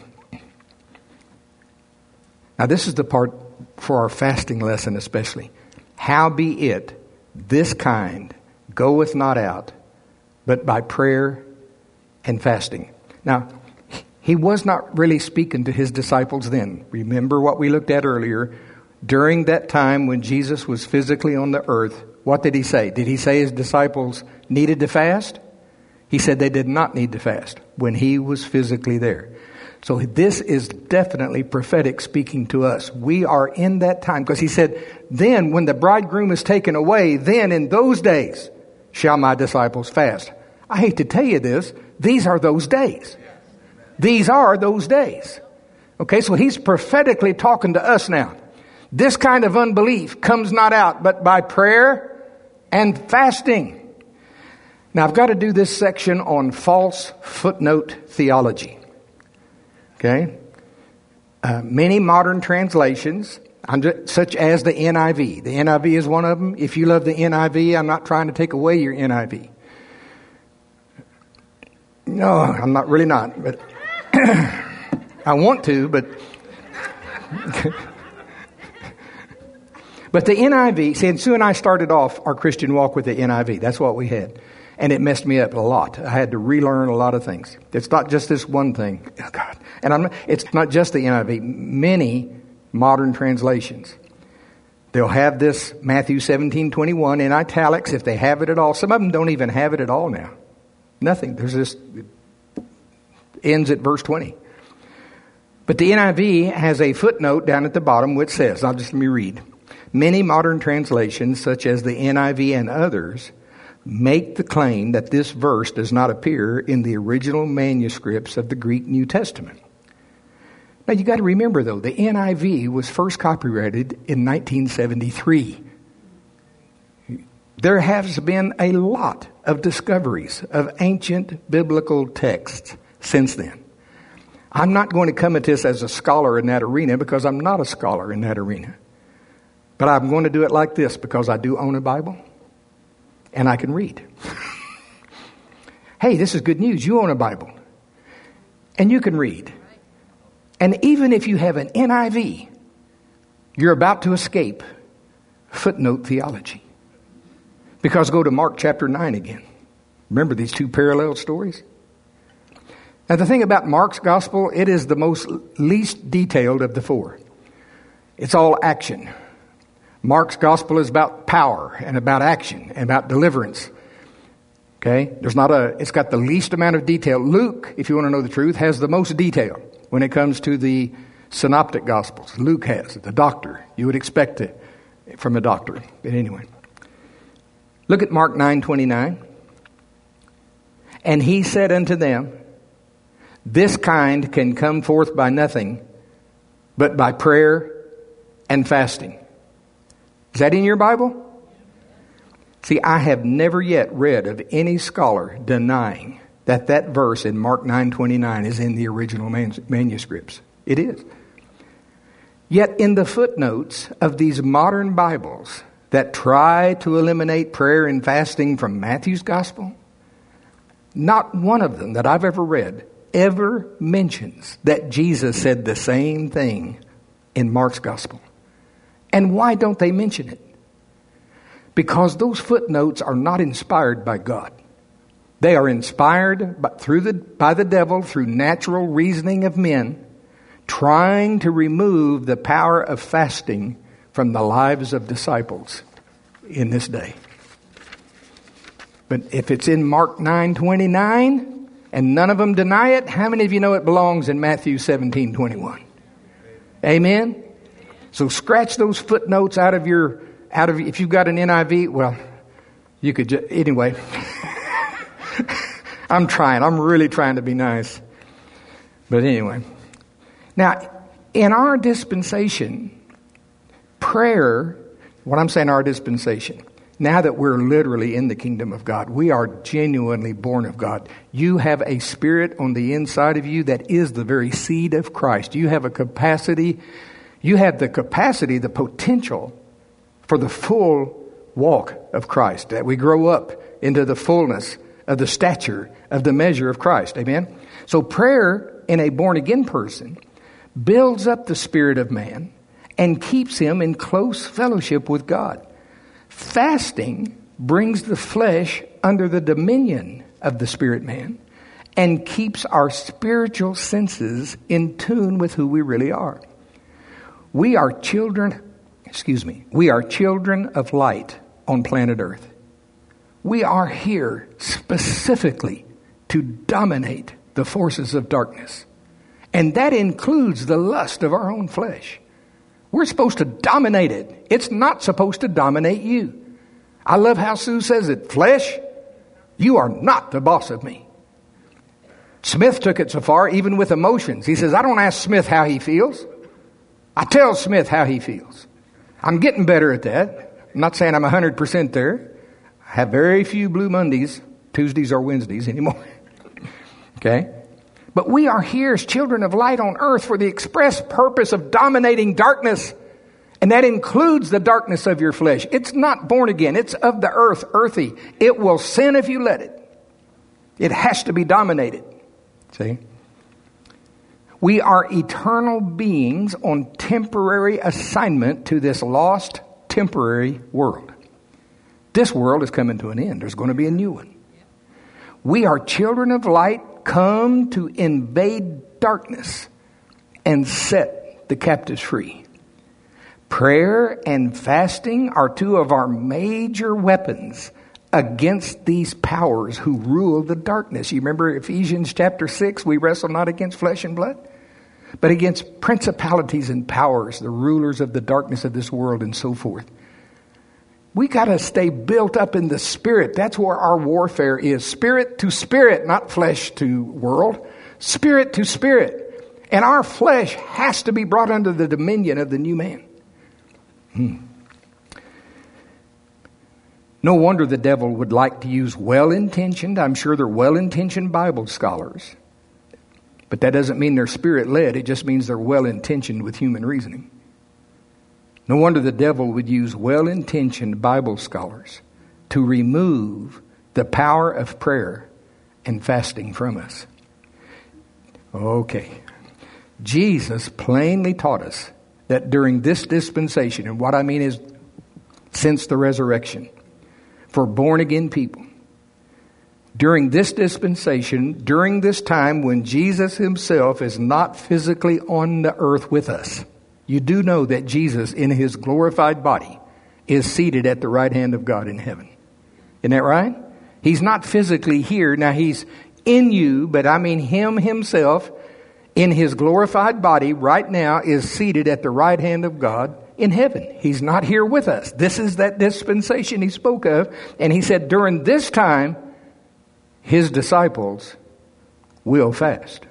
Now this is the part for our fasting lesson especially. Howbeit, this kind goeth not out, but by prayer and fasting. Now, he was not really speaking to his disciples then. Remember what we looked at earlier. During that time when Jesus was physically on the earth, what did he say? Did he say his disciples needed to fast? He said they did not need to fast when he was physically there. So this is definitely prophetic speaking to us. We are in that time because he said, then when the bridegroom is taken away, then in those days shall my disciples fast. I hate to tell you this. These are those days. These are those days. Okay, so he's prophetically talking to us now. This kind of unbelief comes not out but by prayer and fasting. Now, I've got to do this section on false footnote theology. Okay? Uh, many modern translations, such as the N I V. The N I V is one of them. If you love the N I V, I'm not trying to take away your N I V. No, I'm not really not. But I want to, but... But the N I V, see, and Sue and I started off our Christian walk with the N I V. That's what we had. And it messed me up a lot. I had to relearn a lot of things. It's not just this one thing. Oh, God. And I'm, it's not just the N I V. Many modern translations, they'll have this Matthew seventeen twenty-one in italics if they have it at all. Some of them don't even have it at all now. Nothing. There's this, it ends at verse twenty. But the N I V has a footnote down at the bottom which says, I'll just let me read. Many modern translations, such as the N I V and others, make the claim that this verse does not appear in the original manuscripts of the Greek New Testament. Now, you got to remember, though, the N I V was first copyrighted in nineteen seventy-three. There has been a lot of discoveries of ancient biblical texts since then. I'm not going to come at this as a scholar in that arena because I'm not a scholar in that arena. But I'm going to do it like this because I do own a Bible and I can read. Hey, this is good news. You own a Bible and you can read. And even if you have an N I V, you're about to escape footnote theology. Because go to Mark chapter nine again. Remember these two parallel stories? Now the thing about Mark's gospel, it is the most least detailed of the four. It's all action. Mark's gospel is about power and about action and about deliverance. Okay? There's not a, it's got the least amount of detail. Luke, if you want to know the truth, has the most detail when it comes to the synoptic gospels. Luke has, the doctor. You would expect it from a doctor. But anyway. Look at Mark nine twenty-nine. And he said unto them, this kind can come forth by nothing, but by prayer and fasting. Is that in your Bible? See, I have never yet read of any scholar denying that that verse in Mark nine twenty-nine is in the original manuscripts. It is. Yet in the footnotes of these modern Bibles that try to eliminate prayer and fasting from Matthew's gospel, not one of them that I've ever read ever mentions that Jesus said the same thing in Mark's gospel. And why don't they mention it? Because those footnotes are not inspired by God. They are inspired by, through the, by the devil through natural reasoning of men, trying to remove the power of fasting from the lives of disciples in this day. But if it's in Mark nine twenty-nine and none of them deny it, how many of you know it belongs in Matthew seventeen twenty-one? Amen? So scratch those footnotes out of your, out of, if you've got an N I V, well, you could just, anyway. I'm trying. I'm really trying to be nice. But anyway. Now, in our dispensation, prayer, what I'm saying our dispensation, now that we're literally in the kingdom of God, we are genuinely born of God. You have a spirit on the inside of you that is the very seed of Christ. You have a capacity, you have the capacity, the potential for the full walk of Christ, that we grow up into the fullness of the stature of the measure of Christ. Amen? So prayer in a born-again person builds up the spirit of man and keeps him in close fellowship with God. Fasting brings the flesh under the dominion of the spirit man and keeps our spiritual senses in tune with who we really are. We are children, excuse me, we are children of light on planet Earth. We are here specifically to dominate the forces of darkness. And that includes the lust of our own flesh. We're supposed to dominate it. It's not supposed to dominate you. I love how Sue says it. Flesh, you are not the boss of me. Smith took it so far, even with emotions. He says, I don't ask Smith how he feels. I tell Smith how he feels. I'm getting better at that. I'm not saying I'm one hundred percent there. I have very few blue Mondays Tuesdays or Wednesdays anymore. Okay? But we are here as children of light on earth for the express purpose of dominating darkness. And that includes the darkness of your flesh. It's not born again. It's of the earth, earthy. It will sin if you let it. It has to be dominated. See? We are eternal beings on temporary assignment to this lost, temporary world. This world is coming to an end. There's going to be a new one. We are children of light, come to invade darkness and set the captives free. Prayer and fasting are two of our major weapons against these powers who rule the darkness. You remember Ephesians chapter six, we wrestle not against flesh and blood, but against principalities and powers, the rulers of the darkness of this world and so forth. We got to stay built up in the spirit. That's where our warfare is. Spirit to spirit, not flesh to world. Spirit to spirit. And our flesh has to be brought under the dominion of the new man. Hmm. No wonder the devil would like to use well-intentioned, I'm sure they're well-intentioned Bible scholars. But that doesn't mean they're spirit-led. It just means they're well-intentioned with human reasoning. No wonder the devil would use well-intentioned Bible scholars to remove the power of prayer and fasting from us. Okay. Jesus plainly taught us that during this dispensation, and what I mean is since the resurrection, for born-again people, during this dispensation, during this time when Jesus himself is not physically on the earth with us, you do know that Jesus in his glorified body is seated at the right hand of God in heaven. Isn't that right? He's not physically here. Now he's in you, but I mean him himself in his glorified body right now is seated at the right hand of God in heaven. He's not here with us. This is that dispensation he spoke of. And he said during this time, his disciples will fast.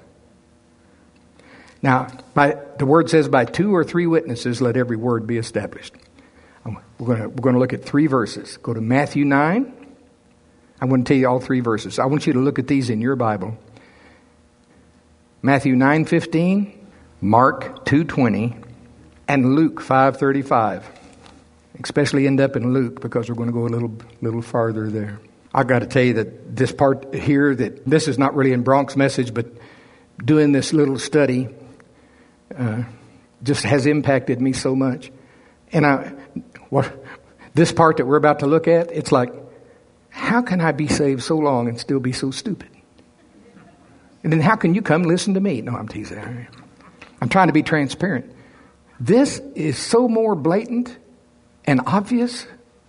Now, by, the word says, by two or three witnesses, let every word be established. We're going to, we're going to look at three verses. Go to Matthew nine. I'm going to tell you all three verses. I want you to look at these in your Bible. Matthew nine fifteen, Mark two twenty, and Luke five thirty-five. Especially end up in Luke because we're going to go a little, little farther there. I've got to tell you that this part here, that this is not really in Bronk's message, but doing this little study uh, just has impacted me so much. And I, what this part that we're about to look at, it's like, how can I be saved so long and still be so stupid? And then how can you come listen to me? No, I'm teasing. I'm trying to be transparent. This is so more blatant and obvious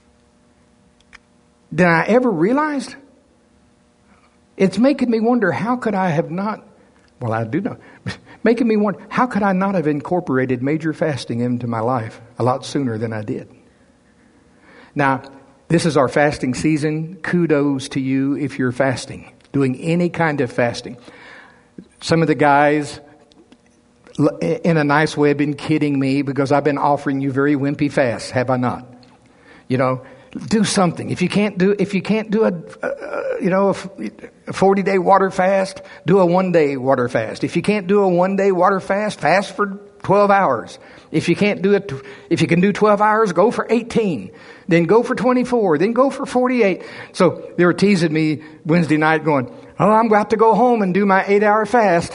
than I ever realized. It's making me wonder, how could I have not, well, I do know, making me wonder, how could I not have incorporated major fasting into my life a lot sooner than I did? Now, this is our fasting season. Kudos to you if you're fasting, doing any kind of fasting. Some of the guys, in a nice way, have been kidding me because I've been offering you very wimpy fasts, have I not? You know, do something. If you can't do, if you can't do a, a you know, a forty-day water fast, do a one-day water fast. If you can't do a one-day water fast, fast for twelve hours. If you can't do it, if you can do twelve hours, go for eighteen. Then go for twenty-four. Then go for forty-eight. So they were teasing me Wednesday night going, oh, I'm about to go home and do my eight-hour fast.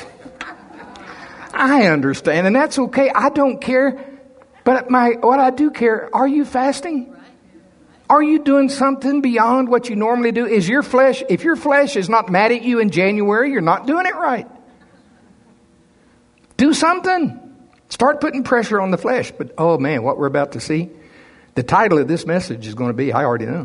I understand, and that's okay. I don't care. But my what I do care, are you fasting? Are you doing something beyond what you normally do? Is your flesh, if your flesh is not mad at you in January, you're not doing it right. Do something. Start putting pressure on the flesh. But, oh man, what we're about to see, the title of this message is going to be, I already know,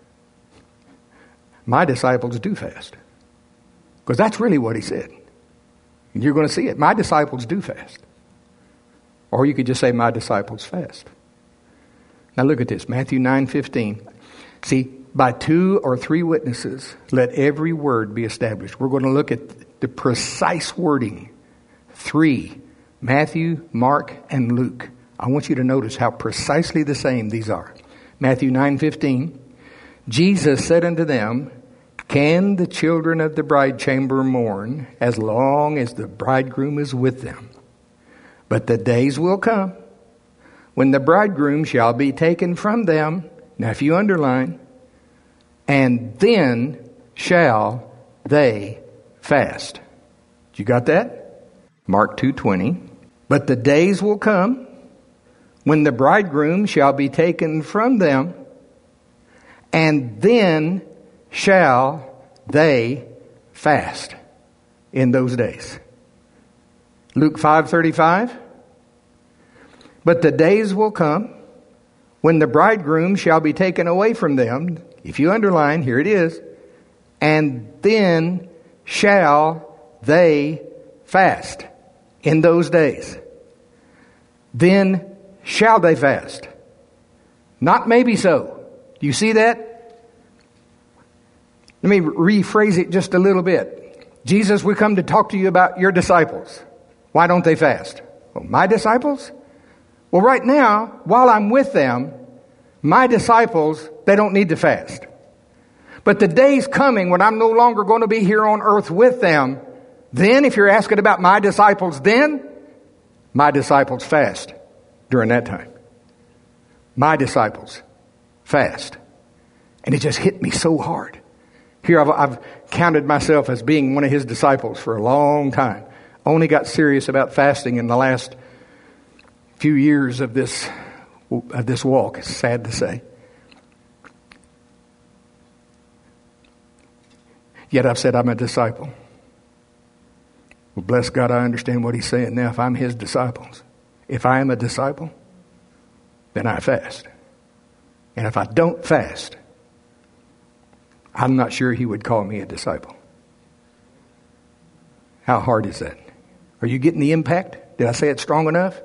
My Disciples Do Fast. Because that's really what he said. And you're going to see it. My disciples do fast. Or you could just say, my disciples fast. Now look at this, Matthew nine fifteen. See, by two or three witnesses, let every word be established. We're going to look at the precise wording. Three, Matthew, Mark, and Luke. I want you to notice how precisely the same these are. Matthew nine fifteen. Jesus said unto them, Can the children of the bride chamber mourn as long as the bridegroom is with them? But the days will come when the bridegroom shall be taken from them. Now if you underline, and then shall they fast. You got that? Mark two twenty. But the days will come when the bridegroom shall be taken from them, and then shall they fast in those days. Luke five thirty-five. But the days will come when the bridegroom shall be taken away from them. If you underline, here it is. And then shall they fast in those days. Then shall they fast. Not maybe so. Do you see that? Let me rephrase it just a little bit. Jesus, we come to talk to you about your disciples. Why don't they fast? Well, my disciples? Well, right now, while I'm with them, my disciples, they don't need to fast. But the day's coming when I'm no longer going to be here on earth with them. Then, if you're asking about my disciples then, my disciples fast during that time. My disciples fast. And it just hit me so hard. Here I've, I've counted myself as being one of his disciples for a long time. Only got serious about fasting in the last few years of this of this walk. It's sad to say. Yet I've said I'm a disciple. Well, bless God, I understand what he's saying now. If I'm his disciples, if I am a disciple, then I fast. And if I don't fast, I'm not sure he would call me a disciple. How hard is that? Are you getting the impact? Did I say it strong enough?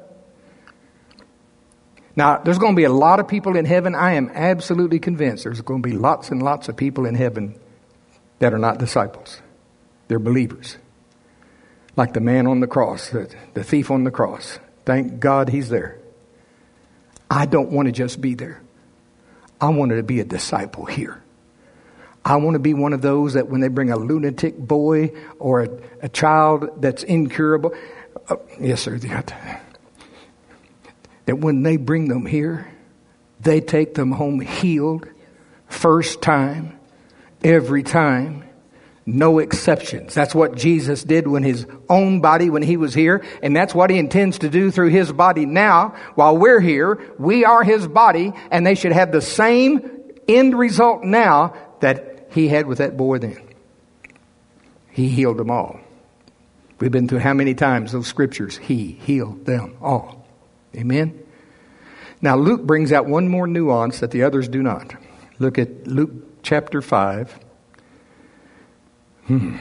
Now, there's going to be a lot of people in heaven. I am absolutely convinced there's going to be lots and lots of people in heaven that are not disciples. They're believers. Like the man on the cross, the, the thief on the cross. Thank God he's there. I don't want to just be there. I want to be a disciple here. I want to be one of those that when they bring a lunatic boy or a, a child that's incurable. Uh, yes, sir. They got to, that when they bring them here, they take them home healed, first time, every time, no exceptions. That's what Jesus did when his own body, when he was here, and that's what he intends to do through his body now. While we're here, we are his body, and they should have the same end result now that he had with that boy then. He healed them all. We've been through how many times those scriptures? He healed them all. Amen? Now, Luke brings out one more nuance that the others do not. Look at Luke chapter five. Hmm.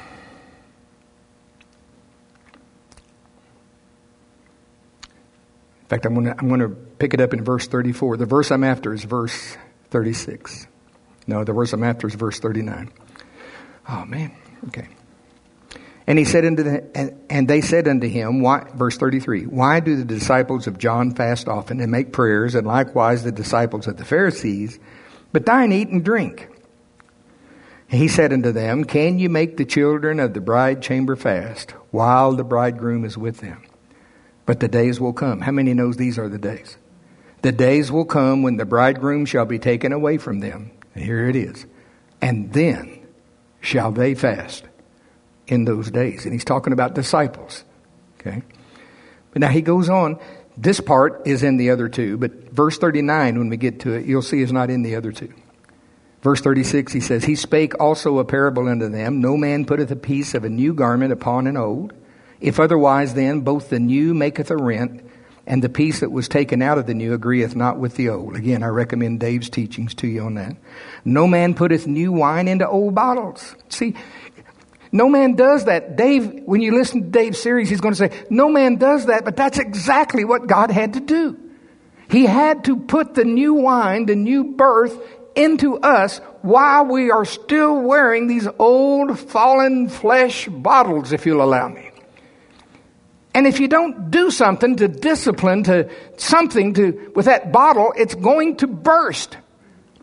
In fact, I'm going to I'm going to pick it up in verse thirty-four. The verse I'm after is verse thirty-six. No, the verse I'm after is verse thirty-nine. Oh, man. Okay. And he said unto the, and, and they said unto him, why, verse thirty-three, why do the disciples of John fast often and make prayers, and likewise the disciples of the Pharisees, but thine eat and drink? And he said unto them, can you make the children of the bride chamber fast while the bridegroom is with them? But the days will come. How many knows these are the days? The days will come when the bridegroom shall be taken away from them. And here it is. And then shall they fast in those days. And he's talking about disciples. Okay. But now he goes on. This part is in the other two. But verse thirty-nine, when we get to it, you'll see is not in the other two. Verse thirty-six, he says, he spake also a parable unto them. No man putteth a piece of a new garment upon an old. If otherwise, then both the new maketh a rent, and the piece that was taken out of the new agreeth not with the old. Again, I recommend Dave's teachings to you on that. No man putteth new wine into old bottles. See, no man does that. Dave, when you listen to Dave's series, he's going to say, no man does that, but that's exactly what God had to do. He had to put the new wine, the new birth, into us while we are still wearing these old fallen flesh bottles, if you'll allow me. And if you don't do something to discipline, to something to with that bottle, it's going to burst.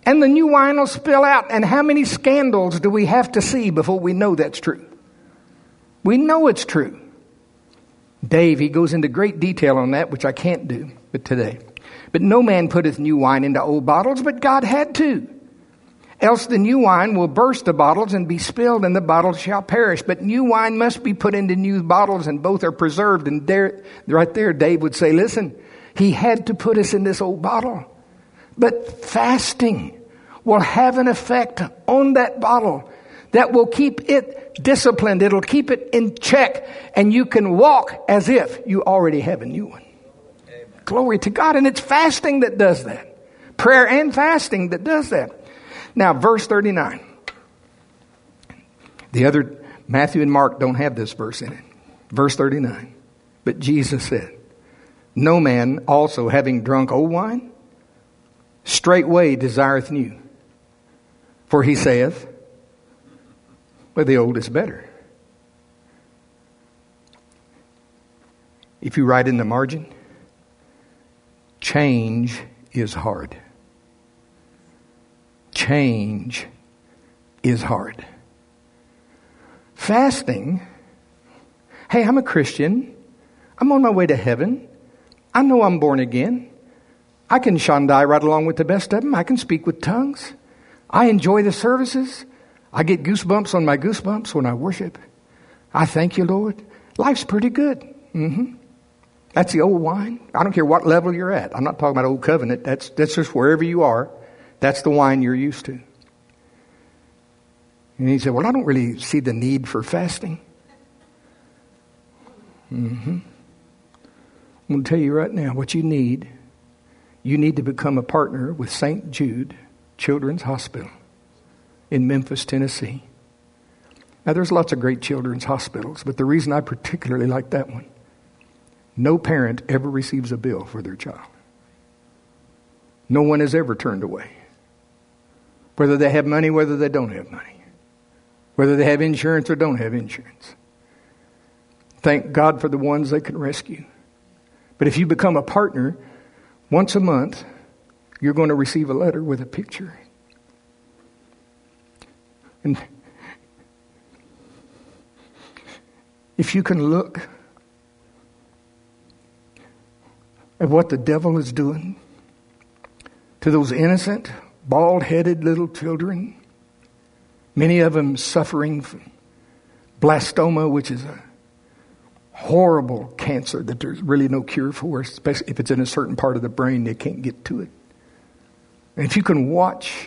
And the new wine will spill out. And how many scandals do we have to see before we know that's true? We know it's true. Dave, he goes into great detail on that, which I can't do but today. But no man putteth new wine into old bottles, but God had to. Else the new wine will burst the bottles and be spilled, and the bottles shall perish. But new wine must be put into new bottles, and both are preserved. And there, right there, Dave would say, listen, he had to put us in this old bottle. But fasting will have an effect on that bottle that will keep it disciplined. It'll keep it in check. And you can walk as if you already have a new one. Amen. Glory to God. And it's fasting that does that. Prayer and fasting that does that. Now, verse thirty-nine. The other, Matthew and Mark don't have this verse in it. Verse thirty-nine. But Jesus said, no man also having drunk old wine, straightway desireth new. For he saith, well, the old is better. If you write in the margin, change is hard. Change is hard. Fasting, hey, I'm a Christian. I'm on my way to heaven. I know I'm born again. I can shandai right along with the best of them. I can speak with tongues. I enjoy the services. I get goosebumps on my goosebumps when I worship. I thank you, Lord. Life's pretty good. Mm-hmm. That's the old wine. I don't care what level you're at. I'm not talking about old covenant. That's, that's just wherever you are. That's the wine you're used to. And he said, well, I don't really see the need for fasting. Mm-hmm. I'm going to tell you right now what you need. You need to become a partner with Saint Jude Children's Hospital in Memphis, Tennessee. Now, there's lots of great children's hospitals, but the reason I particularly like that one, no parent ever receives a bill for their child. No one is ever turned away. Whether they have money, whether they don't have money. Whether they have insurance or don't have insurance. Thank God for the ones they can rescue. But if you become a partner, once a month, you're going to receive a letter with a picture. And if you can look at what the devil is doing to those innocent, bald-headed little children, many of them suffering from blastoma, which is a horrible cancer that there's really no cure for, especially if it's in a certain part of the brain, they can't get to it. And if you can watch,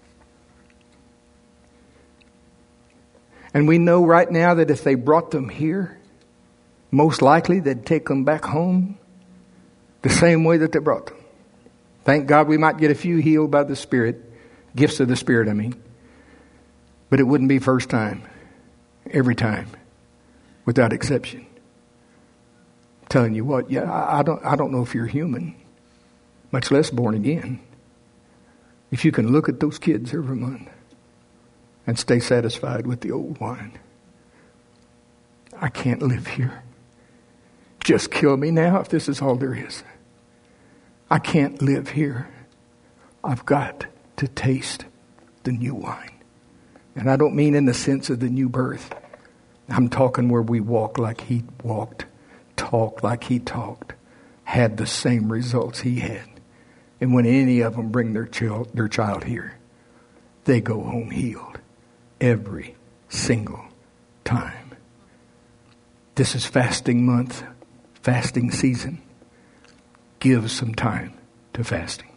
and we know right now that if they brought them here, most likely they'd take them back home the same way that they brought them. Thank God we might get a few healed by the Spirit, gifts of the Spirit, I mean. But it wouldn't be first time, every time, without exception. I'm telling you what, yeah, I don't, I don't know if you're human, much less born again. If you can look at those kids every month and stay satisfied with the old wine. I can't live here. Just kill me now if this is all there is. I can't live here. I've got to taste the new wine. And I don't mean in the sense of the new birth. I'm talking where we walk like he walked, talk like he talked, had the same results he had. And when any of them bring their child, their child here, they go home healed every single time. This is fasting month, fasting season. Give some time to fasting.